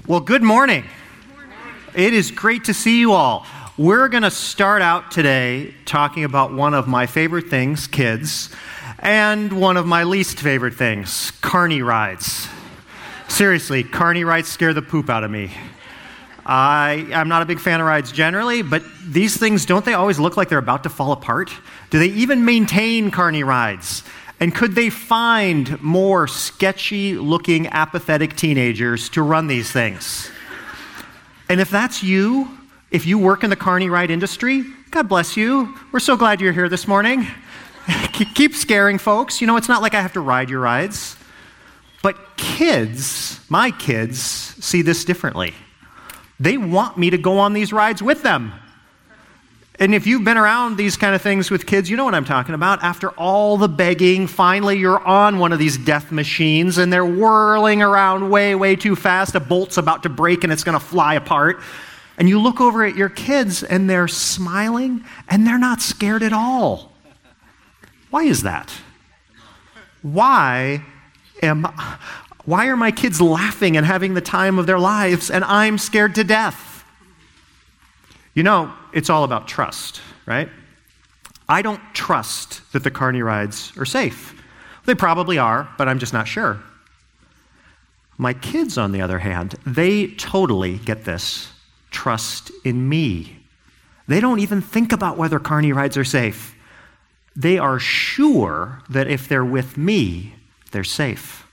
Well, good morning. It is great to see you all. We're going to start out today talking about one of my favorite things, kids, and one of my least favorite things, carny rides. Seriously, carny rides scare the poop out of me. I'm not a big fan of rides generally, but these things, don't they always look like they're about to fall apart? Do they even maintain carny rides? And could they find more sketchy-looking, apathetic teenagers to run these things? And if that's you, if you work in the carny ride industry, God bless you. We're so glad you're here this morning. Keep scaring folks. You know, it's not like I have to ride your rides. But kids, my kids, see this differently. They want me to go on these rides with them. And if you've been around these kind of things with kids, you know what I'm talking about. After all the begging, finally you're on one of these death machines and they're whirling around way, way too fast. A bolt's about to break and it's going to fly apart. And you look over at your kids and they're smiling and they're not scared at all. Why is that? Why are my kids laughing and having the time of their lives and I'm scared to death? You know, it's all about trust, right? I don't trust that the carny rides are safe. They probably are, but I'm just not sure. My kids, on the other hand, they totally, get this, trust in me. They don't even think about whether carny rides are safe. They are sure that if they're with me, they're safe.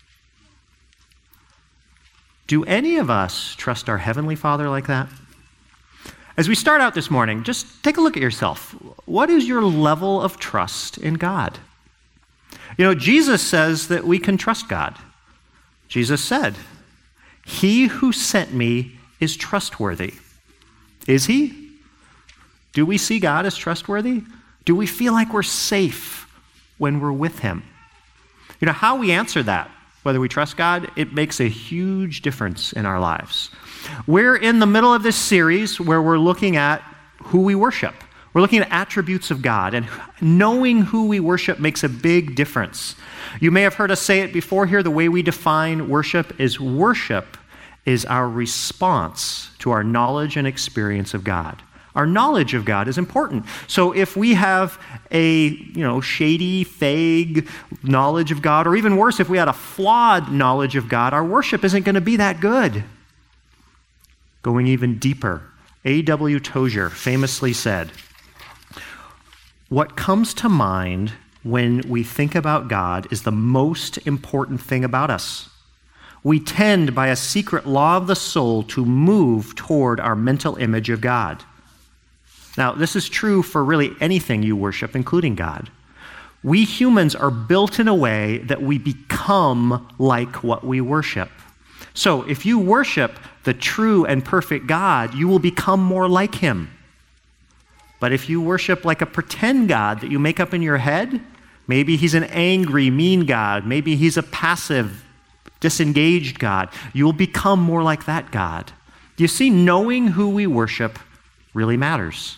Do any of us trust our Heavenly Father like that? As we start out this morning, just take a look at yourself. What is your level of trust in God? You know, Jesus says that we can trust God. Jesus said, "He who sent me is trustworthy." Is he? Do we see God as trustworthy? Do we feel like we're safe when we're with him? You know, how we answer that, whether we trust God, it makes a huge difference in our lives. We're in the middle of this series where we're looking at who we worship. We're looking at attributes of God, and knowing who we worship makes a big difference. You may have heard us say it before here. The way we define worship is our response to our knowledge and experience of God. Our knowledge of God is important. So if we have a, shady, vague knowledge of God, or even worse, if we had a flawed knowledge of God, our worship isn't going to be that good. Going even deeper, A.W. Tozer famously said, "What comes to mind when we think about God is the most important thing about us. We tend, by a secret law of the soul, to move toward our mental image of God." Now, this is true for really anything you worship, including God. We humans are built in a way that we become like what we worship. So, if you worship the true and perfect God, you will become more like him. But if you worship like a pretend God that you make up in your head, maybe he's an angry, mean God, maybe he's a passive, disengaged God, you will become more like that God. You see, knowing who we worship really matters.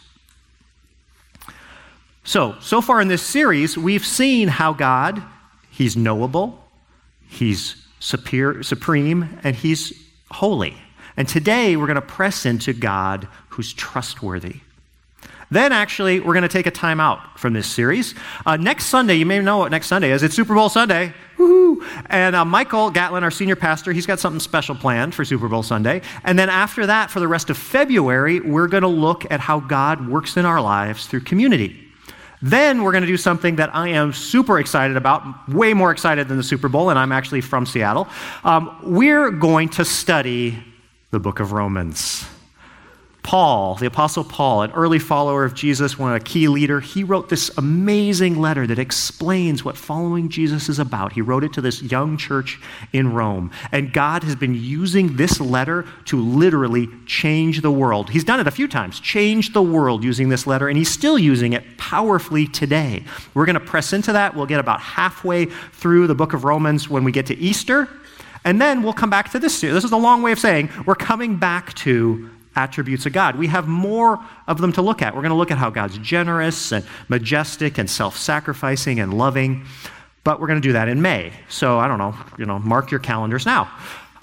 So far in this series, we've seen how God, he's knowable, he's supreme, and he's holy. And today, we're going to press into God who's trustworthy. Then, actually, we're going to take a time out from this series. Next Sunday, you may know what next Sunday is. It's Super Bowl Sunday. Woohoo! And Michael Gatlin, our senior pastor, he's got something special planned for Super Bowl Sunday. And then after that, for the rest of February, we're going to look at how God works in our lives through community. Then we're going to do something that I am super excited about, way more excited than the Super Bowl, and I'm actually from Seattle. We're going to study the book of Romans. Paul, the Apostle Paul, an early follower of Jesus, a key leader, he wrote this amazing letter that explains what following Jesus is about. He wrote it to this young church in Rome. And God has been using this letter to literally change the world. He's done it a few times, changed the world using this letter, and he's still using it powerfully today. We're going to press into that. We'll get about halfway through the book of Romans when we get to Easter. And then we'll come back to this. This is a long way of saying we're coming back to attributes of God. We have more of them to look at. We're going to look at how God's generous and majestic and self-sacrificing and loving, but we're going to do that in May. So I don't know, mark your calendars now.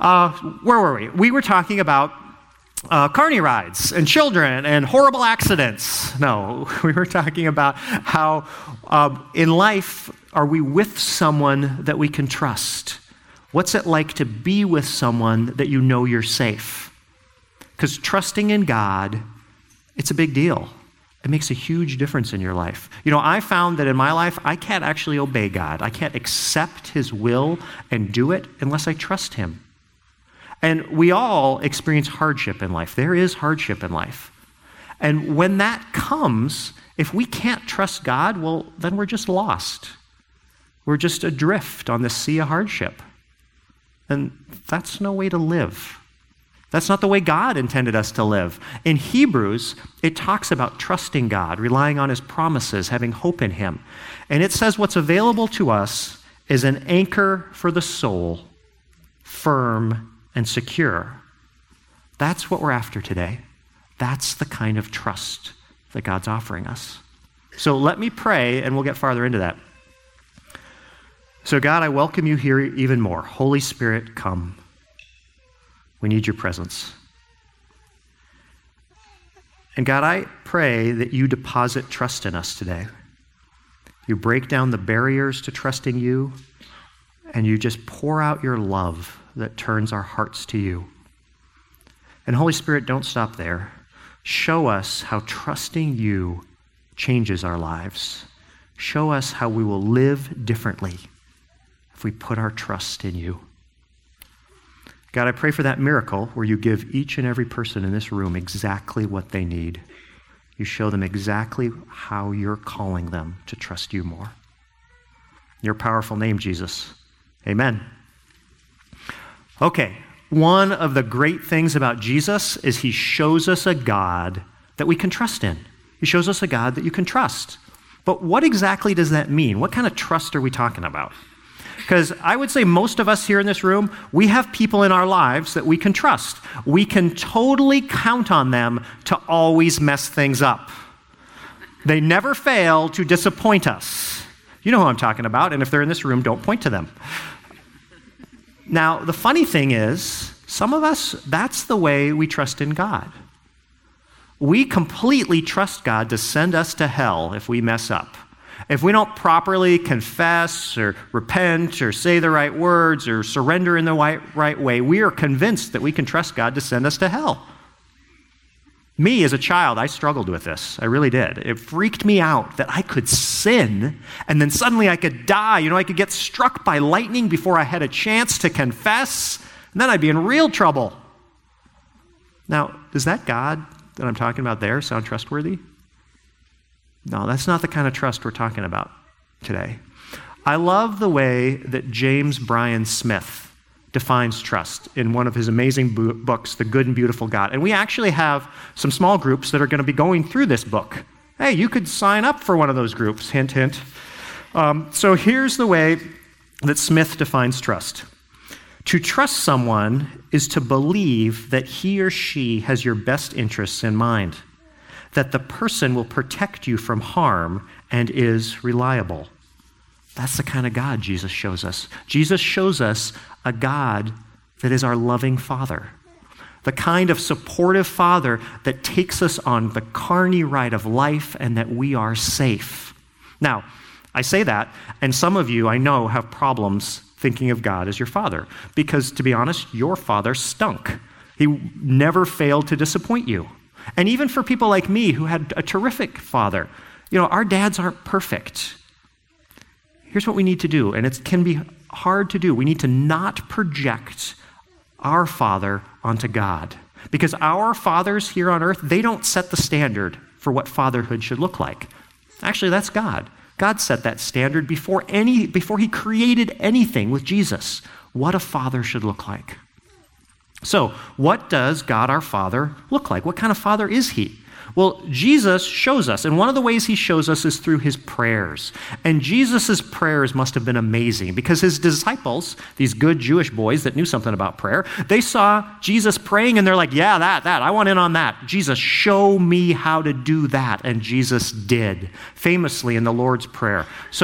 Where were we? We were talking about carny rides and children and horrible accidents. No, we were talking about how in life are we with someone that we can trust? What's it like to be with someone that you know you're safe? Because trusting in God, it's a big deal. It makes a huge difference in your life. I found that in my life, I can't actually obey God. I can't accept his will and do it unless I trust him. And we all experience hardship in life. There is hardship in life. And when that comes, if we can't trust God, well, then we're just lost. We're just adrift on the sea of hardship. And that's no way to live. That's not the way God intended us to live. In Hebrews, it talks about trusting God, relying on his promises, having hope in him. And it says what's available to us is an anchor for the soul, firm and secure. That's what we're after today. That's the kind of trust that God's offering us. So let me pray, and we'll get farther into that. So God, I welcome you here even more. Holy Spirit, come. We need your presence. And God, I pray that you deposit trust in us today. You break down the barriers to trusting you, and you just pour out your love that turns our hearts to you. And Holy Spirit, don't stop there. Show us how trusting you changes our lives. Show us how we will live differently if we put our trust in you. God, I pray for that miracle where you give each and every person in this room exactly what they need. You show them exactly how you're calling them to trust you more. In your powerful name, Jesus. Amen. Okay, one of the great things about Jesus is he shows us a God that we can trust in. He shows us a God that you can trust. But what exactly does that mean? What kind of trust are we talking about? Because I would say most of us here in this room, we have people in our lives that we can trust. We can totally count on them to always mess things up. They never fail to disappoint us. You know who I'm talking about, and if they're in this room, don't point to them. Now, the funny thing is, some of us, that's the way we trust in God. We completely trust God to send us to hell if we mess up. If we don't properly confess or repent or say the right words or surrender in the right way, we are convinced that we can trust God to send us to hell. Me, as a child, I struggled with this. I really did. It freaked me out that I could sin and then suddenly I could die. I could get struck by lightning before I had a chance to confess, and then I'd be in real trouble. Now, does that God that I'm talking about there sound trustworthy? No, that's not the kind of trust we're talking about today. I love the way that James Bryan Smith defines trust in one of his amazing books, The Good and Beautiful God. And we actually have some small groups that are going to be going through this book. Hey, you could sign up for one of those groups, hint, hint. So here's the way that Smith defines trust. To trust someone is to believe that he or she has your best interests in mind, that the person will protect you from harm and is reliable. That's the kind of God Jesus shows us. Jesus shows us a God that is our loving Father, the kind of supportive Father that takes us on the carny ride of life and that we are safe. Now, I say that, and some of you I know have problems thinking of God as your Father, because to be honest, your father stunk. He never failed to disappoint you. And even for people like me who had a terrific father, our dads aren't perfect. Here's what we need to do, and it can be hard to do. We need to not project our father onto God, because our fathers here on earth, they don't set the standard for what fatherhood should look like. Actually, that's God. God set that standard before he created anything with Jesus, what a father should look like. So, what does God our Father look like? What kind of Father is he? Well, Jesus shows us, and one of the ways he shows us is through his prayers. And Jesus' prayers must have been amazing, because his disciples, these good Jewish boys that knew something about prayer, they saw Jesus praying, and they're like, yeah, that, I want in on that. Jesus, show me how to do that. And Jesus did, famously in the Lord's Prayer. So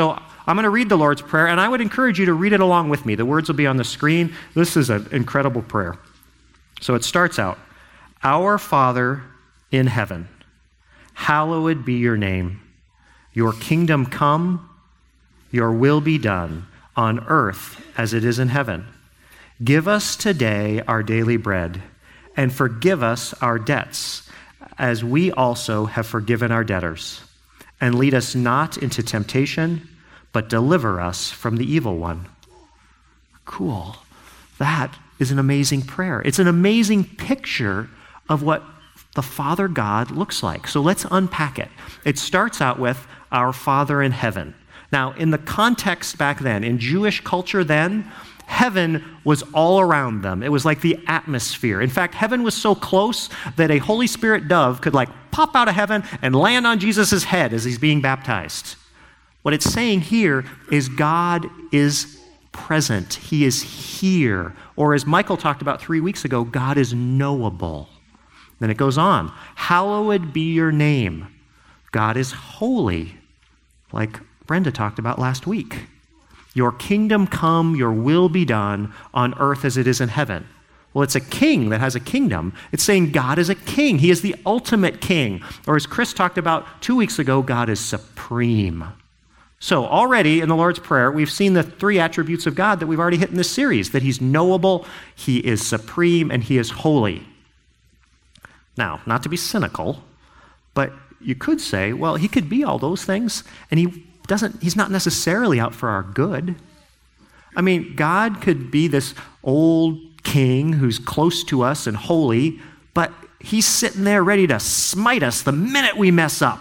I'm going to read the Lord's Prayer, and I would encourage you to read it along with me. The words will be on the screen. This is an incredible prayer. So it starts out, Our Father in heaven, hallowed be your name. Your kingdom come, your will be done on earth as it is in heaven. Give us today our daily bread, and forgive us our debts, as we also have forgiven our debtors. And lead us not into temptation, but deliver us from the evil one. Cool. That is an amazing prayer. It's an amazing picture of what the Father God looks like. So let's unpack it. It starts out with our Father in heaven. Now, in the context back then, in Jewish culture then, heaven was all around them. It was like the atmosphere. In fact, heaven was so close that a Holy Spirit dove could pop out of heaven and land on Jesus' head as he's being baptized. What it's saying here is God is present. He is here. Or as Michael talked about 3 weeks ago, God is knowable. Then it goes on. Hallowed be your name. God is holy, like Brenda talked about last week. Your kingdom come, your will be done on earth as it is in heaven. Well, it's a king that has a kingdom. It's saying God is a king. He is the ultimate king. Or as Chris talked about 2 weeks ago, God is supreme. So already in the Lord's Prayer, we've seen the 3 attributes of God that we've already hit in this series, that he's knowable, he is supreme, and he is holy. Now, not to be cynical, but you could say, well, he could be all those things, and he's not necessarily out for our good. I mean, God could be this old king who's close to us and holy, but he's sitting there ready to smite us the minute we mess up.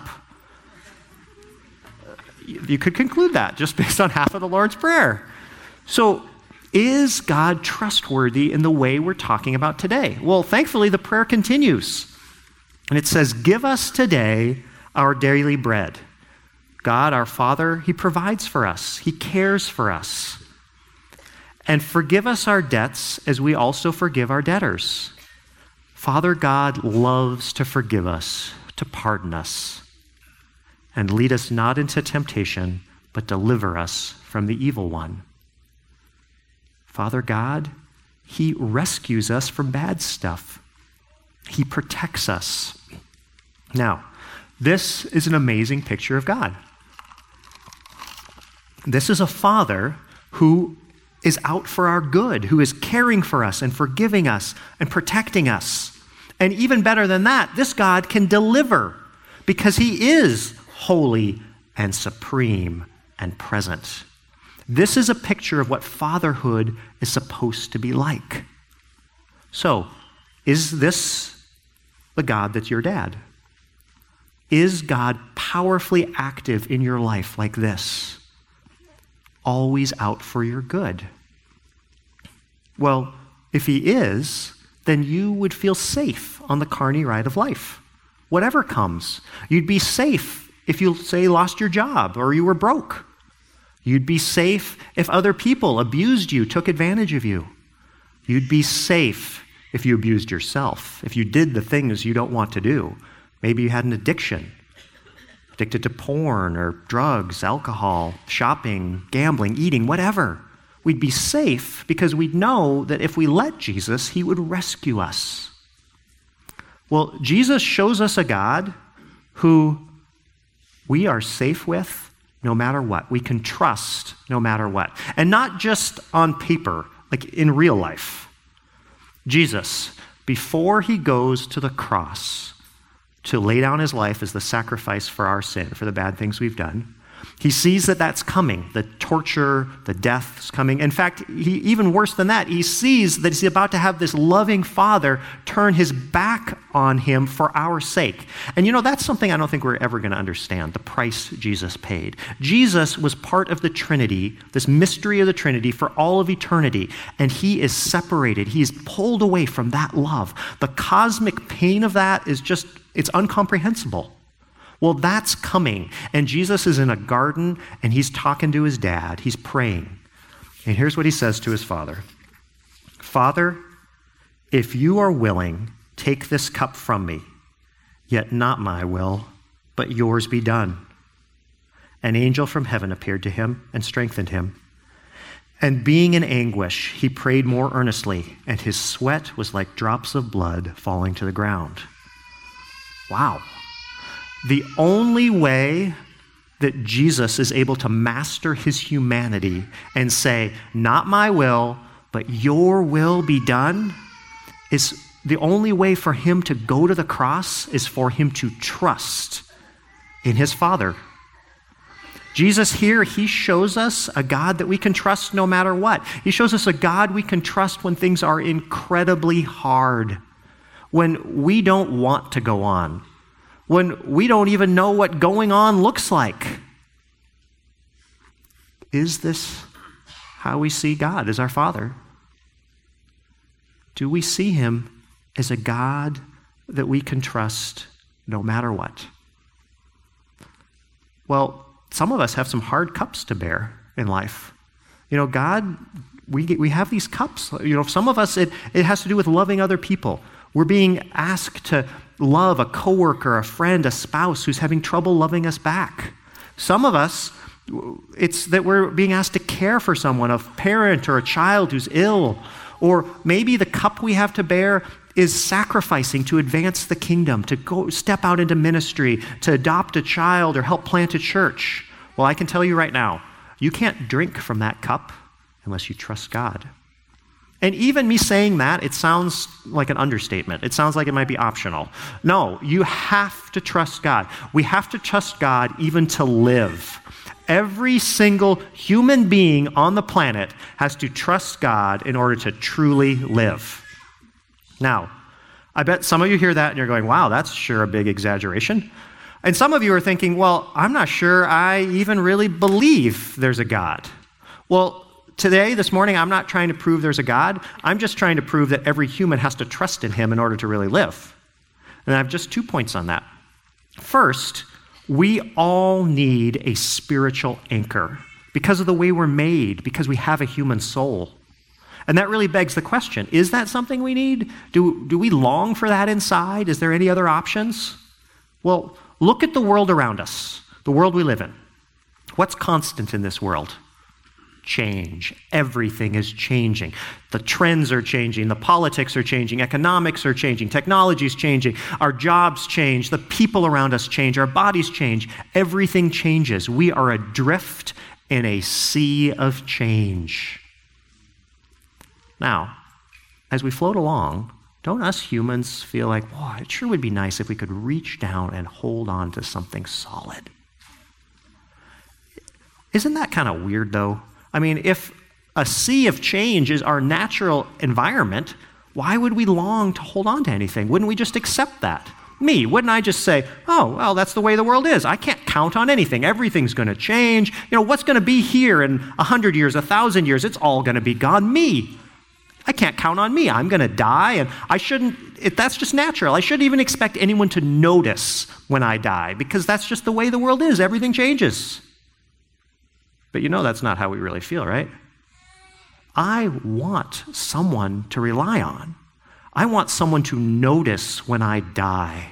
You could conclude that just based on half of the Lord's Prayer. So, is God trustworthy in the way we're talking about today? Well, thankfully, the prayer continues. And it says, give us today our daily bread. God, our Father, he provides for us. He cares for us. And forgive us our debts as we also forgive our debtors. Father God loves to forgive us, to pardon us. And lead us not into temptation, but deliver us from the evil one. Father God, he rescues us from bad stuff. He protects us. Now, this is an amazing picture of God. This is a Father who is out for our good, who is caring for us and forgiving us and protecting us. And even better than that, this God can deliver because he is holy and supreme and present. This is a picture of what fatherhood is supposed to be like. So, is this the God that's your dad? Is God powerfully active in your life like this? Always out for your good? Well, if he is, then you would feel safe on the carny ride of life. Whatever comes, you'd be safe if you, say, lost your job or you were broke. You'd be safe if other people abused you, took advantage of you. You'd be safe if you abused yourself, if you did the things you don't want to do. Maybe you had an addiction, addicted to porn or drugs, alcohol, shopping, gambling, eating, whatever. We'd be safe because we'd know that if we let Jesus, he would rescue us. Well, Jesus shows us a God who we are safe with no matter what. We can trust no matter what. And not just on paper, like in real life. Jesus, before he goes to the cross to lay down his life as the sacrifice for our sin, for the bad things we've done, he sees that that's coming. The torture, the death is coming. In fact, even worse than that, he sees that he's about to have this loving Father turn his back on him for our sake. And that's something I don't think we're ever going to understand, the price Jesus paid. Jesus was part of the Trinity, this mystery of the Trinity for all of eternity, and he is separated. He is pulled away from that love. The cosmic pain of that is it's incomprehensible. Well, that's coming. And Jesus is in a garden, and he's talking to his dad. He's praying. And here's what he says to his father. Father, if you are willing, take this cup from me, yet not my will, but yours be done. an angel from heaven appeared to him and strengthened him. And being in anguish, he prayed more earnestly, and his sweat was like drops of blood falling to the ground. Wow. The only way that Jesus is able to master his humanity and say, not my will, but your will be done, is the only way for him to go to the cross is for him to trust in his Father. Jesus here, he shows us a God that we can trust no matter what. He shows us a God we can trust when things are incredibly hard, when we don't want to go on, when we don't even know what going on looks like. Is this how we see God as our Father? Do we see him as a God that we can trust no matter what? Well, some of us have some hard cups to bear in life. God, we have these cups. Some of us, it has to do with loving other people. We're being asked to love a coworker, a friend, a spouse who's having trouble loving us back. Some of us, it's that we're being asked to care for someone, a parent or a child who's ill. Or maybe the cup we have to bear is sacrificing to advance the kingdom, to go step out into ministry, to adopt a child or help plant a church. Well, I can tell you right now, you can't drink from that cup unless you trust God. And even me saying that, it sounds like an understatement. It sounds like it might be optional. No, you have to trust God. We have to trust God even to live. Every single human being on the planet has to trust God in order to truly live. Now, I bet some of you hear that and you're going, wow, that's sure a big exaggeration. And some of you are thinking, well, I'm not sure I even really believe there's a God. Well, today, this morning, I'm not trying to prove there's a God. I'm just trying to prove that every human has to trust in him in order to really live. And I have just 2 points on that. First, we all need a spiritual anchor because of the way we're made, because we have a human soul. And that really begs the question, is that something we need? Do we long for that inside? Is there any other options? Well, look at the world around us, the world we live in. What's constant in this world? Change. Everything is changing. The trends are changing. The politics are changing. Economics are changing. Technology is changing. Our jobs change. The people around us change. Our bodies change. Everything changes. We are adrift in a sea of change. Now, as we float along, don't us humans feel like, wow, it sure would be nice if we could reach down and hold on to something solid? Isn't that kind of weird, though? I mean, if a sea of change is our natural environment, why would we long to hold on to anything? Wouldn't we just accept that? Wouldn't I just say, oh, well, that's the way the world is. I can't count on anything. Everything's going to change. What's going to be here in 100 years, 1,000 years? It's all going to be gone. I can't count on me. I'm going to die, and that's just natural. I shouldn't even expect anyone to notice when I die, because that's just the way the world is. Everything changes. But that's not how we really feel, right? I want someone to rely on. I want someone to notice when I die.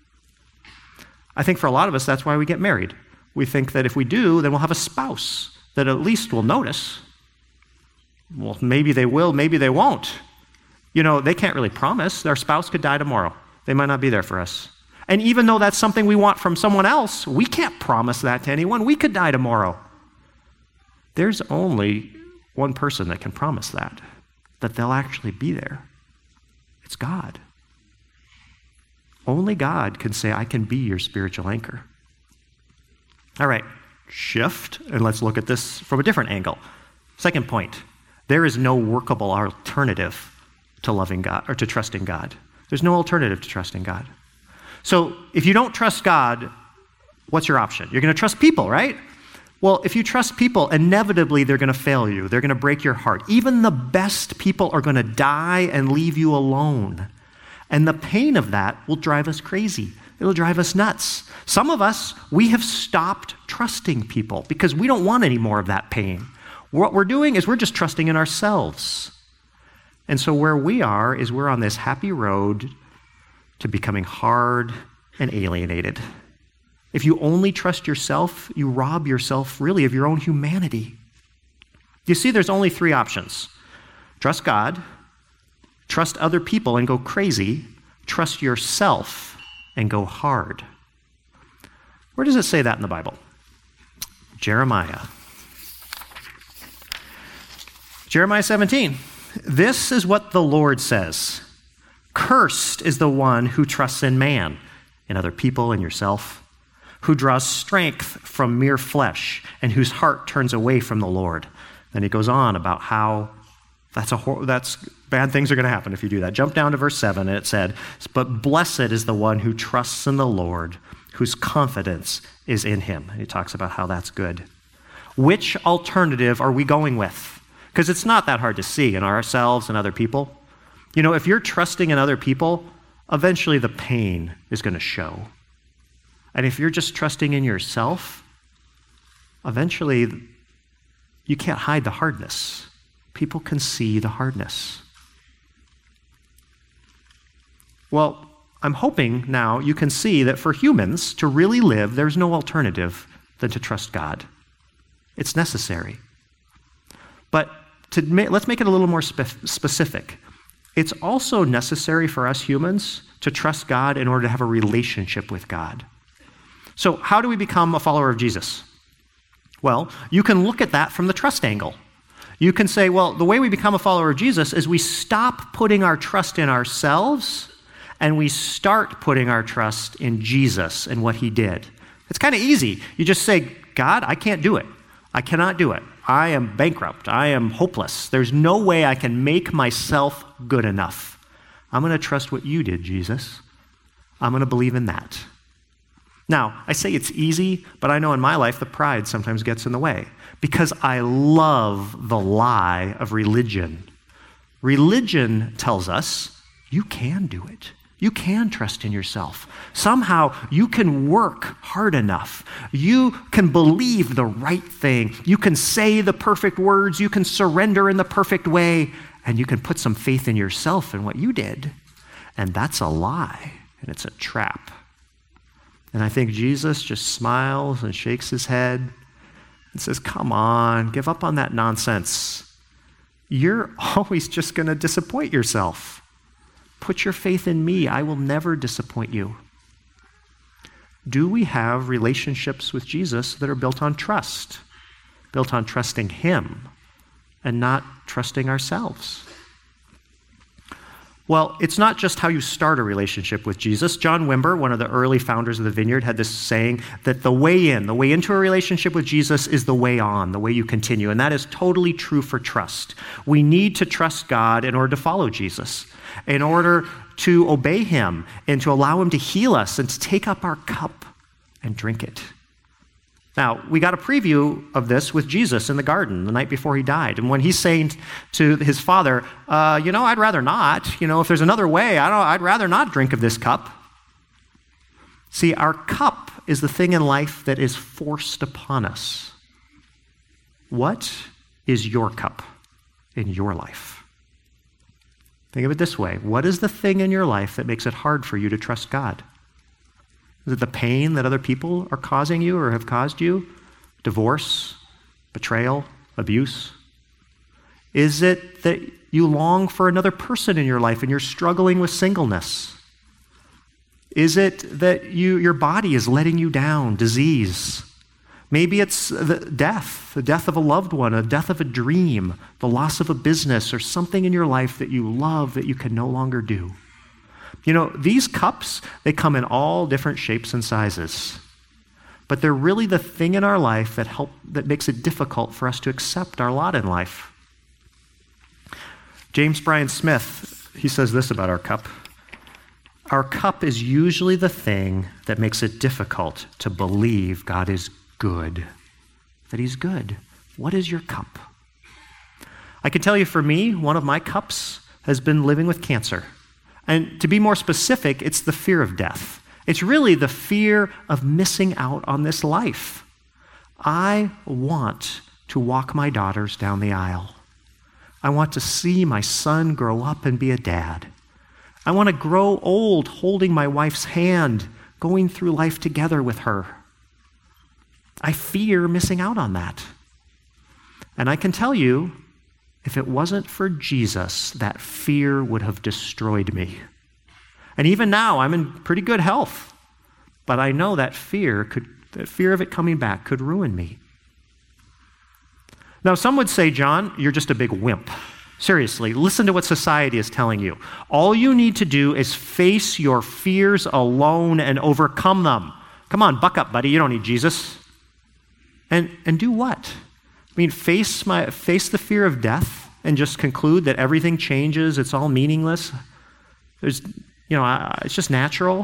I think for a lot of us, that's why we get married. We think that if we do, then we'll have a spouse that at least will notice. Well, maybe they will, maybe they won't. They can't really promise. Their spouse could die tomorrow. They might not be there for us. And even though that's something we want from someone else, we can't promise that to anyone. We could die tomorrow. There's only one person that can promise that they'll actually be there. It's God. Only God can say, I can be your spiritual anchor. All right, shift, and let's look at this from a different angle. Second point, there is no workable alternative to loving God or to trusting God. There's no alternative to trusting God. So if you don't trust God, what's your option? You're going to trust people, right? Well, if you trust people, inevitably they're going to fail you. They're going to break your heart. Even the best people are going to die and leave you alone. And the pain of that will drive us crazy. It'll drive us nuts. Some of us, we have stopped trusting people because we don't want any more of that pain. What we're doing is we're just trusting in ourselves. And so where we are is we're on this happy road to becoming hard and alienated. If you only trust yourself, you rob yourself really of your own humanity. You see, there's only three options. Trust God, trust other people and go crazy, trust yourself and go hard. Where does it say that in the Bible? Jeremiah 17. This is what the Lord says. Cursed is the one who trusts in man, in other people, in yourself, who draws strength from mere flesh and whose heart turns away from the Lord. Then he goes on about how that's bad things are going to happen if you do that. Jump down to verse 7, and it said, but blessed is the one who trusts in the Lord, whose confidence is in him. And he talks about how that's good. Which alternative are we going with? Because it's not that hard to see in ourselves and other people. You know, if you're trusting in other people, eventually the pain is going to show. And if you're just trusting in yourself, eventually you can't hide the hardness. People can see the hardness. Well, I'm hoping now you can see that for humans to really live, there's no alternative than to trust God. It's necessary. But let's make it a little more specific. It's also necessary for us humans to trust God in order to have a relationship with God. So how do we become a follower of Jesus? Well, you can look at that from the trust angle. You can say, well, the way we become a follower of Jesus is we stop putting our trust in ourselves and we start putting our trust in Jesus and what he did. It's kind of easy. You just say, God, I can't do it. I cannot do it. I am bankrupt. I am hopeless. There's no way I can make myself good enough. I'm going to trust what you did, Jesus. I'm going to believe in that. Now, I say it's easy, but I know in my life the pride sometimes gets in the way because I love the lie of religion. Religion tells us you can do it. You can trust in yourself. Somehow you can work hard enough. You can believe the right thing. You can say the perfect words. You can surrender in the perfect way. And you can put some faith in yourself and what you did. And that's a lie. And it's a trap. And I think Jesus just smiles and shakes his head and says, come on, give up on that nonsense. You're always just going to disappoint yourself. Put your faith in me. I will never disappoint you. Do we have relationships with Jesus that are built on trust, built on trusting him and not trusting ourselves? Well, it's not just how you start a relationship with Jesus. John Wimber, one of the early founders of the Vineyard, had this saying that the way into a relationship with Jesus is the way on, the way you continue. And that is totally true for trust. We need to trust God in order to follow Jesus, in order to obey him and to allow him to heal us and to take up our cup and drink it. Now, we got a preview of this with Jesus in the garden the night before he died. And when he's saying to his father, I'd rather not. If there's another way, I'd rather not drink of this cup. See, our cup is the thing in life that is forced upon us. What is your cup in your life? Think of it this way. What is the thing in your life that makes it hard for you to trust God? Is it the pain that other people are causing you or have caused you? Divorce, betrayal, abuse? Is it that you long for another person in your life and you're struggling with singleness? Is it that your body is letting you down, disease? Maybe it's the death of a loved one, a death of a dream, the loss of a business, or something in your life that you love that you can no longer do. These cups, they come in all different shapes and sizes. But they're really the thing in our life that makes it difficult for us to accept our lot in life. James Bryan Smith, he says this about our cup. Our cup is usually the thing that makes it difficult to believe God is good, that he's good. What is your cup? I can tell you for me, one of my cups has been living with cancer. And to be more specific, it's the fear of death. It's really the fear of missing out on this life. I want to walk my daughters down the aisle. I want to see my son grow up and be a dad. I want to grow old holding my wife's hand, going through life together with her. I fear missing out on that. And I can tell you, if it wasn't for Jesus, that fear would have destroyed me. And even now, I'm in pretty good health. But I know that fear of it coming back could ruin me. Now, some would say, John, you're just a big wimp. Seriously, listen to what society is telling you. All you need to do is face your fears alone and overcome them. Come on, buck up, buddy. You don't need Jesus. And do what? I mean, face the fear of death and just conclude that everything changes, it's all meaningless? It's just natural?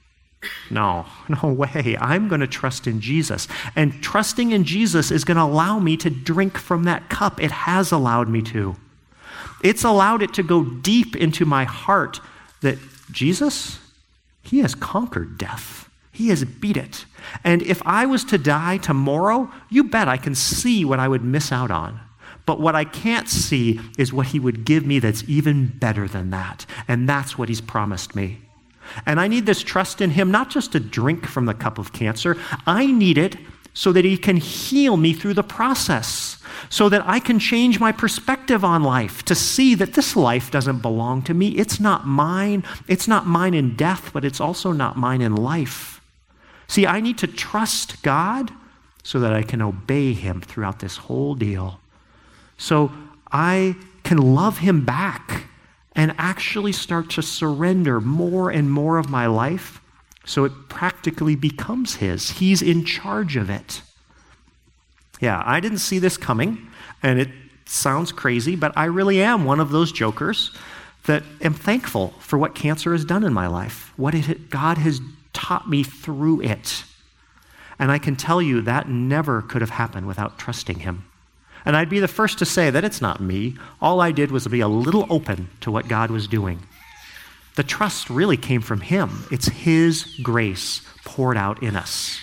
No way. I'm going to trust in Jesus. And trusting in Jesus is going to allow me to drink from that cup. It has allowed me to. It's allowed it to go deep into my heart that Jesus, he has conquered death. He has beat it. And if I was to die tomorrow, you bet I can see what I would miss out on. But what I can't see is what he would give me that's even better than that. And that's what he's promised me. And I need this trust in him, not just to drink from the cup of cancer. I need it so that he can heal me through the process, so that I can change my perspective on life, to see that this life doesn't belong to me. It's not mine. It's not mine in death, but it's also not mine in life. See, I need to trust God so that I can obey him throughout this whole deal. So I can love him back and actually start to surrender more and more of my life so it practically becomes his. He's in charge of it. Yeah, I didn't see this coming, and it sounds crazy, but I really am one of those jokers that am thankful for what cancer has done in my life, what God has taught me through it. And I can tell you that never could have happened without trusting him. And I'd be the first to say that it's not me. All I did was be a little open to what God was doing. The trust really came from him. It's his grace poured out in us.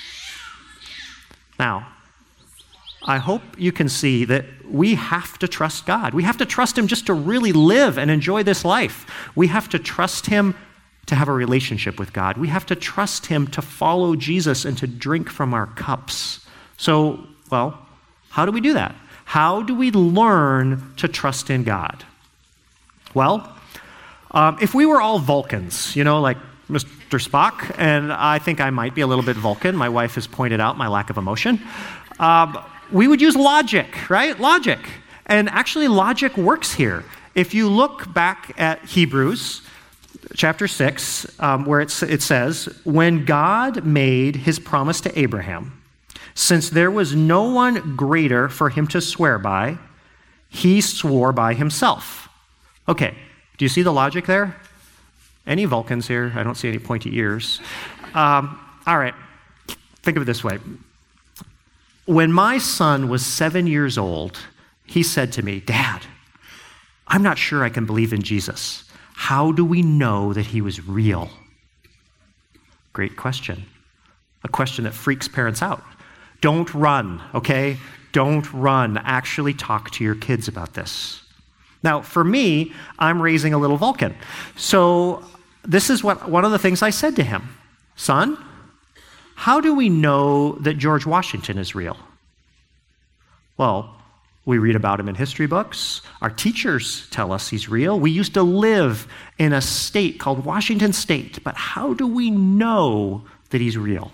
Now, I hope you can see that we have to trust God. We have to trust him just to really live and enjoy this life. We have to trust him to have a relationship with God. We have to trust him to follow Jesus and to drink from our cups. So, how do we do that? How do we learn to trust in God? Well, if we were all Vulcans, like Mr. Spock, and I think I might be a little bit Vulcan. My wife has pointed out my lack of emotion. We would use logic, right? Logic. And actually, logic works here. If you look back at Hebrews chapter 6, where it says, when God made his promise to Abraham, since there was no one greater for him to swear by, he swore by himself. Okay, do you see the logic there? Any Vulcans here? I don't see any pointy ears. All right, think of it this way. When my son was 7 years old, he said to me, Dad, I'm not sure I can believe in Jesus. How do we know that he was real? Great question. A question that freaks parents out. Don't run, okay? Don't run. Actually talk to your kids about this. Now, for me, I'm raising a little Vulcan. So this is one of the things I said to him. Son, how do we know that George Washington is real? Well, we read about him in history books. Our teachers tell us he's real. We used to live in a state called Washington State, but how do we know that he's real?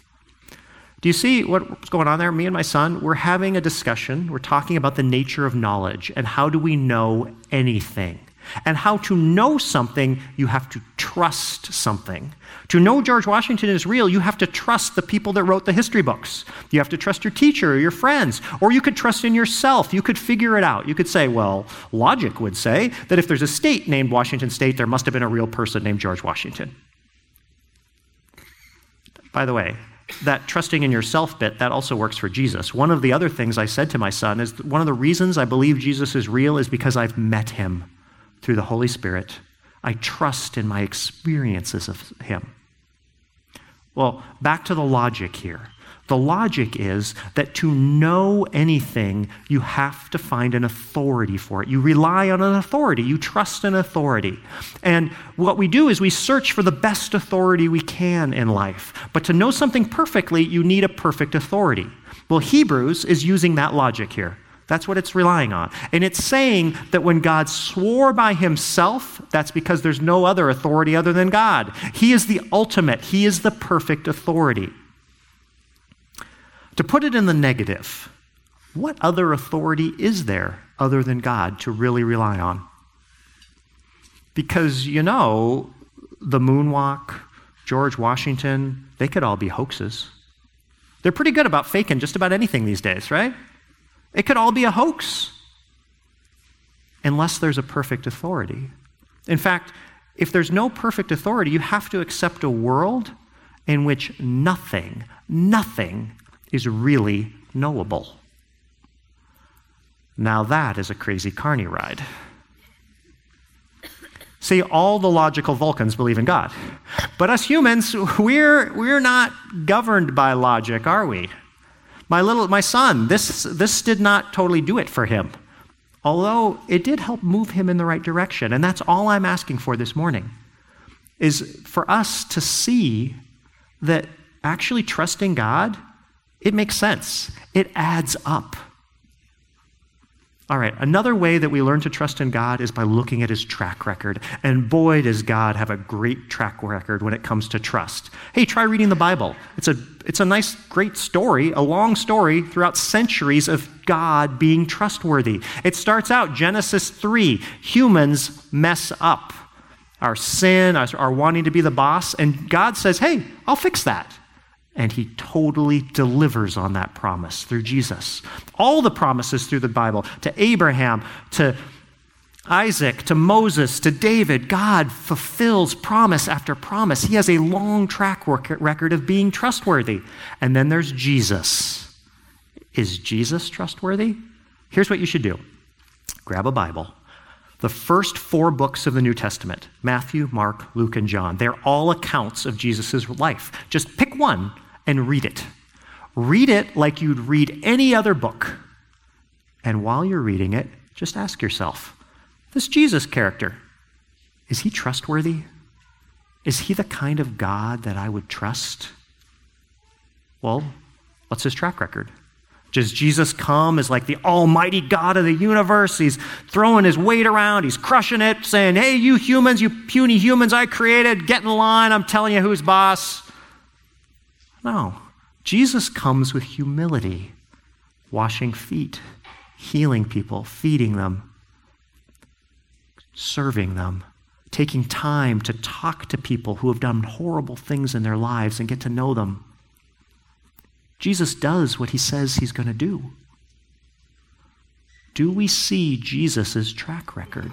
Do you see what's going on there? Me and my son, we're having a discussion. We're talking about the nature of knowledge and how do we know anything. And how to know something, you have to trust something. To know George Washington is real, you have to trust the people that wrote the history books. You have to trust your teacher or your friends, or you could trust in yourself. You could figure it out. You could say, well, logic would say that if there's a state named Washington State, there must have been a real person named George Washington. By the way, that trusting in yourself bit, that also works for Jesus. One of the other things I said to my son is one of the reasons I believe Jesus is real is because I've met him through the Holy Spirit. I trust in my experiences of him. Well, back to the logic here. The logic is that to know anything, you have to find an authority for it. You rely on an authority. You trust an authority. And what we do is we search for the best authority we can in life. But to know something perfectly, you need a perfect authority. Well, Hebrews is using that logic here. That's what it's relying on. And it's saying that when God swore by himself, that's because there's no other authority other than God. He is the ultimate. He is the perfect authority. To put it in the negative, what other authority is there other than God to really rely on? Because, the moonwalk, George Washington, they could all be hoaxes. They're pretty good about faking just about anything these days, right? It could all be a hoax unless there's a perfect authority. In fact, if there's no perfect authority, you have to accept a world in which nothing is really knowable. Now that is a crazy carny ride. See, all the logical Vulcans believe in God. But us humans, we're not governed by logic, are we? My son, this did not totally do it for him. Although it did help move him in the right direction. And that's all I'm asking for this morning, is for us to see that actually trusting God, it makes sense. It adds up. All right, another way that we learn to trust in God is by looking at his track record. And boy, does God have a great track record when it comes to trust. Hey, try reading the Bible. It's a nice, great story, a long story throughout centuries of God being trustworthy. It starts out, Genesis 3, humans mess up. Our sin, our wanting to be the boss, and God says, hey, I'll fix that. And he totally delivers on that promise through Jesus. All the promises through the Bible, to Abraham, to Isaac, to Moses, to David, God fulfills promise after promise. He has a long track record of being trustworthy. And then there's Jesus. Is Jesus trustworthy? Here's what you should do. Grab a Bible. The first 4 books of the New Testament, Matthew, Mark, Luke, and John, they're all accounts of Jesus' life. Just pick one and read it. Read it like you'd read any other book. And while you're reading it, just ask yourself, this Jesus character, is he trustworthy? Is he the kind of God that I would trust? Well, what's his track record? Does Jesus come as like the almighty God of the universe? He's throwing his weight around. He's crushing it, saying, hey, you humans, you puny humans I created, get in line. I'm telling you who's boss. No. Jesus comes with humility, washing feet, healing people, feeding them, serving them, taking time to talk to people who have done horrible things in their lives and get to know them. Jesus does what he says he's going to do. Do we see Jesus' track record?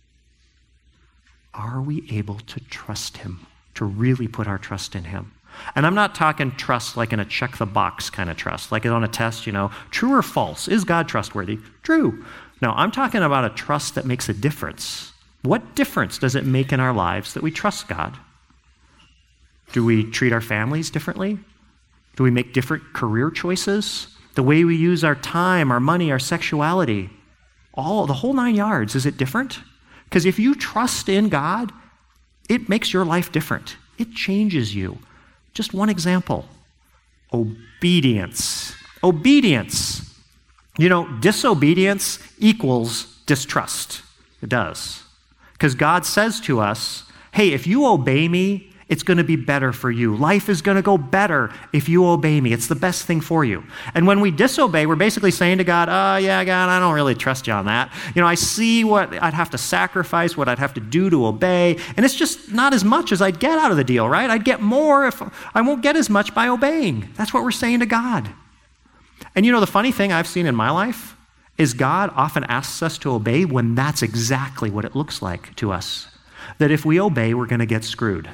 Are we able to trust him, to really put our trust in him? And I'm not talking trust like in a check-the-box kind of trust, like on a test, true or false. Is God trustworthy? True. No, I'm talking about a trust that makes a difference. What difference does it make in our lives that we trust God? Do we treat our families differently? Do we make different career choices? The way we use our time, our money, our sexuality, the whole 9 yards, is it different? Because if you trust in God, it makes your life different. It changes you. Just one example, obedience. Obedience. Disobedience equals distrust. It does. Because God says to us, hey, if you obey me, it's going to be better for you. Life is going to go better if you obey me. It's the best thing for you. And when we disobey, we're basically saying to God, oh, yeah, God, I don't really trust you on that. I see what I'd have to sacrifice, what I'd have to do to obey, and it's just not as much as I'd get out of the deal, right? I'd get more if I won't get as much by obeying. That's what we're saying to God. And the funny thing I've seen in my life is God often asks us to obey when that's exactly what it looks like to us. That if we obey, we're going to get screwed.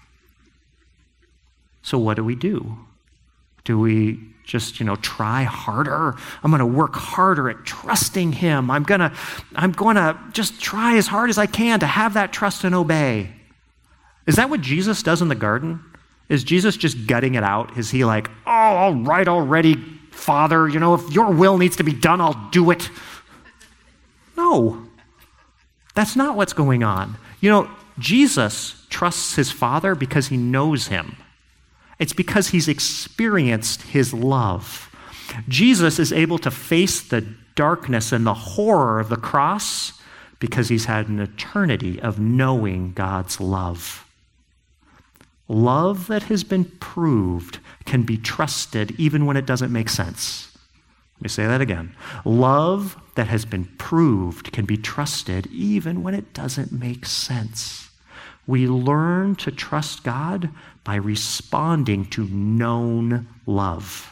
So what do? Do we just, try harder? I'm going to work harder at trusting him. I'm going to just try as hard as I can to have that trust and obey. Is that what Jesus does in the garden? Is Jesus just gutting it out? Is he like, oh, all right already, Father, if your will needs to be done, I'll do it. No, that's not what's going on. Jesus trusts his Father because he knows him. It's because he's experienced his love. Jesus is able to face the darkness and the horror of the cross because he's had an eternity of knowing God's love. Love that has been proved can be trusted even when it doesn't make sense. Let me say that again. Love that has been proved can be trusted even when it doesn't make sense. We learn to trust God by responding to known love.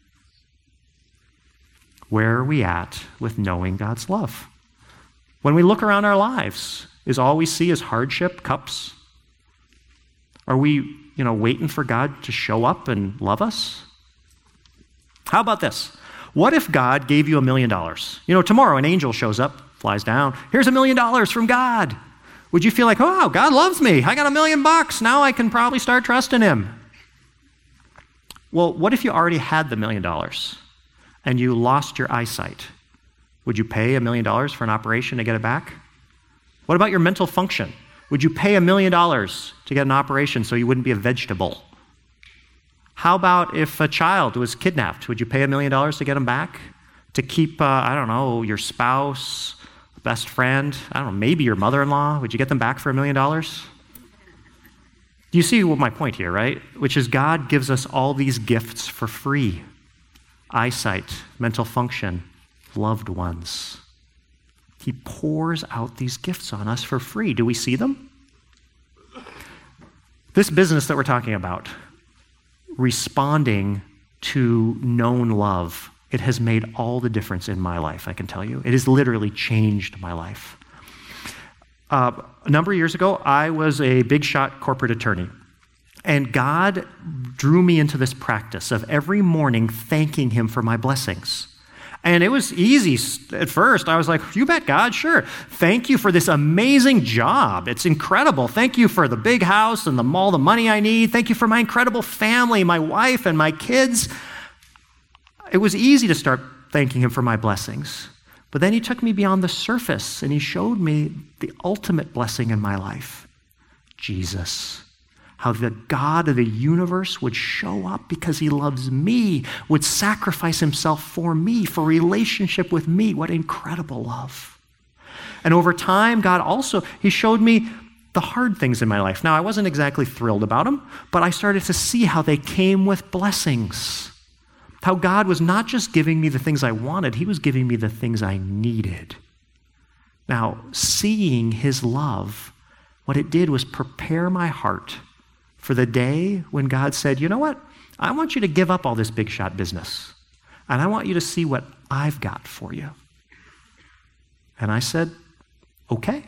Where are we at with knowing God's love? When we look around our lives, is all we see is hardship, cups? Are we, waiting for God to show up and love us? How about this? What if God gave you $1 million? Tomorrow an angel shows up, flies down. Here's $1 million from God. Would you feel like, oh, God loves me. I got $1 million. Now I can probably start trusting him. Well, what if you already had the $1 million and you lost your eyesight? Would you pay $1 million for an operation to get it back? What about your mental function? Would you pay $1 million to get an operation so you wouldn't be a vegetable? How about if a child was kidnapped? Would you pay $1 million to get him back? To keep, your spouse, best friend, maybe your mother-in-law? Would you get them back for $1 million? You see my point here, right? Which is God gives us all these gifts for free. Eyesight, mental function, loved ones. He pours out these gifts on us for free. Do we see them? This business that we're talking about, responding to known love, it has made all the difference in my life, I can tell you. It has literally changed my life. A number of years ago, I was a big shot corporate attorney. And God drew me into this practice of every morning thanking him for my blessings. And it was easy at first. I was like, you bet, God, sure. Thank you for this amazing job. It's incredible. Thank you for the big house and all the money I need. Thank you for my incredible family, my wife and my kids. It was easy to start thanking him for my blessings. But then he took me beyond the surface and he showed me the ultimate blessing in my life, Jesus. How the God of the universe would show up because he loves me, would sacrifice himself for me, for relationship with me. What incredible love. And over time, God also, he showed me the hard things in my life. Now, I wasn't exactly thrilled about them, but I started to see how they came with blessings. How God was not just giving me the things I wanted, he was giving me the things I needed. Now, seeing his love, what it did was prepare my heart for the day when God said, you know what? I want you to give up all this big shot business, and I want you to see what I've got for you. And I said, okay.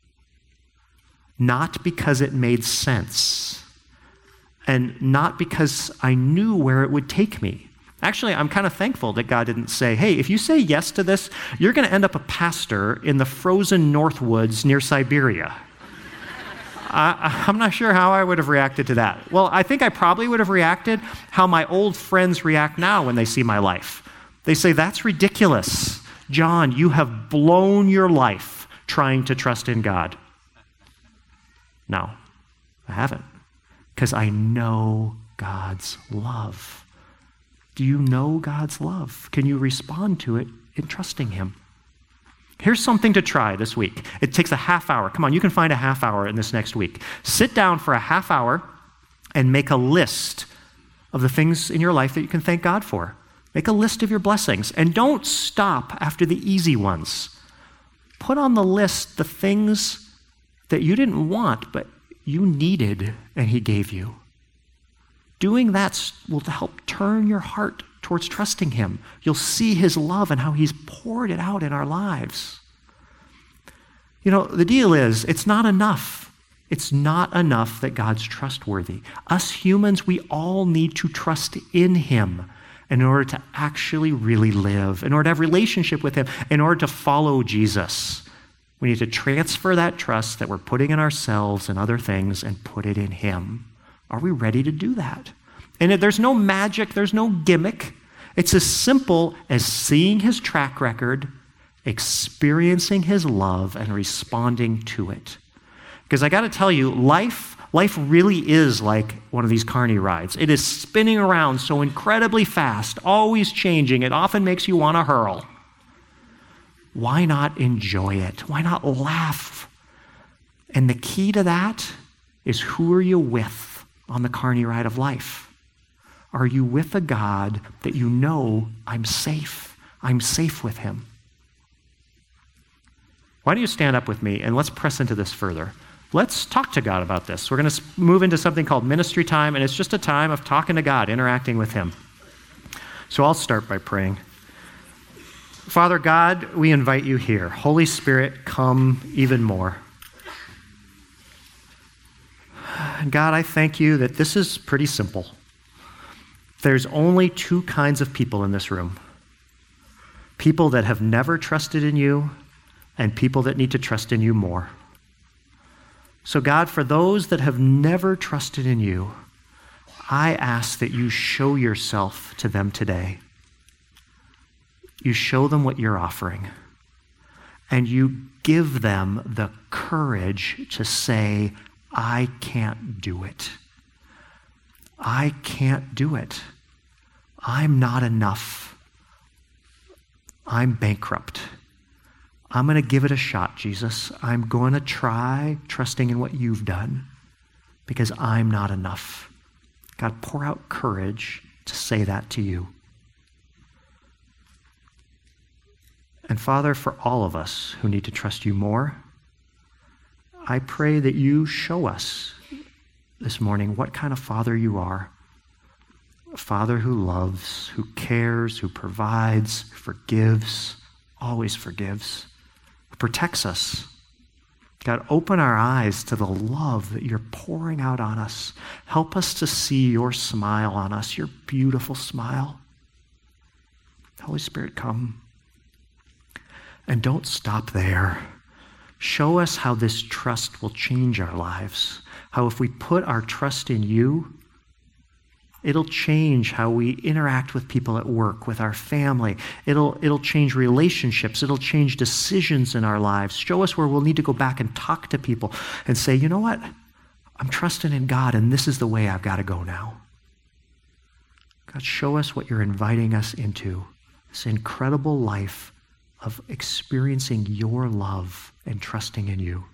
Not because it made sense, and not because I knew where it would take me. Actually, I'm kind of thankful that God didn't say, hey, if you say yes to this, you're going to end up a pastor in the frozen Northwoods near Siberia. I'm not sure how I would have reacted to that. Well, I think I probably would have reacted how my old friends react now when they see my life. They say, that's ridiculous. John, you have blown your life trying to trust in God. No, I haven't, because I know God's love. Do you know God's love? Can you respond to it in trusting him? Here's something to try this week. It takes a half hour. Come on, you can find a half hour in this next week. Sit down for a half hour and make a list of the things in your life that you can thank God for. Make a list of your blessings. And don't stop after the easy ones. Put on the list the things that you didn't want, but you needed and he gave you. Doing that will help turn your heart towards trusting him. You'll see his love and how he's poured it out in our lives. The deal is, it's not enough. It's not enough that God's trustworthy. Us humans, we all need to trust in him in order to actually really live, in order to have a relationship with him, in order to follow Jesus. We need to transfer that trust that we're putting in ourselves and other things and put it in him. Are we ready to do that? And there's no magic, there's no gimmick. It's as simple as seeing his track record, experiencing his love, and responding to it. Because I got to tell you, life Life really is like one of these carny rides. It is spinning around so incredibly fast, always changing. It often makes you want to hurl. Why not enjoy it? Why not laugh? And the key to that is, who are you with on the carny ride of life? Are you with a God that you know, I'm safe? I'm safe with him. Why don't you stand up with me and let's press into this further. Let's talk to God about this. We're going to move into something called ministry time, and it's just a time of talking to God, interacting with him. So I'll start by praying. Father God, we invite you here. Holy Spirit, come even more. God, I thank you that this is pretty simple. There's only two kinds of people in this room. People that have never trusted in you, and people that need to trust in you more. So God, for those that have never trusted in you, I ask that you show yourself to them today. You show them what you're offering, and you give them the courage to say, I can't do it. I can't do it. I'm not enough. I'm bankrupt. I'm going to give it a shot, Jesus. I'm going to try trusting in what you've done because I'm not enough. God, pour out courage to say that to you. And Father, for all of us who need to trust you more, I pray that you show us this morning what kind of Father you are. A Father who loves, who cares, who provides, who forgives, always forgives, who protects us. God, open our eyes to the love that you're pouring out on us. Help us to see your smile on us, your beautiful smile. Holy Spirit, come. And don't stop there. Show us how this trust will change our lives. How if we put our trust in you, it'll change how we interact with people at work, with our family. It'll change relationships. It'll change decisions in our lives. Show us where we'll need to go back and talk to people and say, you know what? I'm trusting in God, and this is the way I've got to go now. God, show us what you're inviting us into, this incredible life of experiencing your love and trusting in you.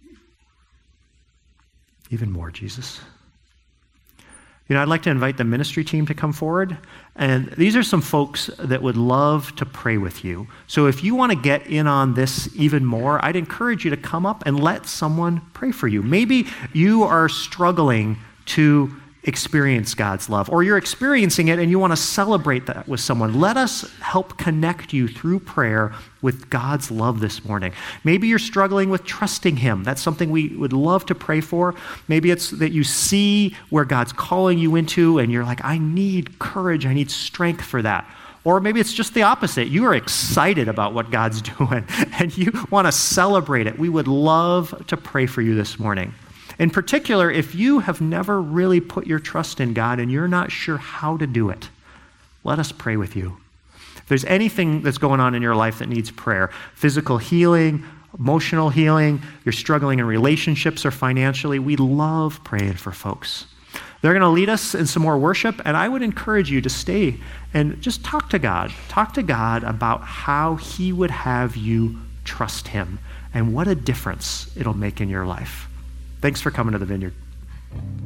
Even more, Jesus. You know, I'd like to invite the ministry team to come forward. And these are some folks that would love to pray with you. So if you want to get in on this even more, I'd encourage you to come up and let someone pray for you. Maybe you are struggling to experience God's love, or you're experiencing it and you want to celebrate that with someone. Let us help connect you through prayer with God's love this morning. Maybe you're struggling with trusting him. That's something we would love to pray for. Maybe it's that you see where God's calling you into and you're like, I need courage, I need strength for that. Or maybe it's just the opposite. You are excited about what God's doing and you want to celebrate it. We would love to pray for you this morning. In particular, if you have never really put your trust in God and you're not sure how to do it, let us pray with you. If there's anything that's going on in your life that needs prayer, physical healing, emotional healing, you're struggling in relationships or financially, we love praying for folks. They're going to lead us in some more worship, and I would encourage you to stay and just talk to God. Talk to God about how he would have you trust him and what a difference it'll make in your life. Thanks for coming to the Vineyard.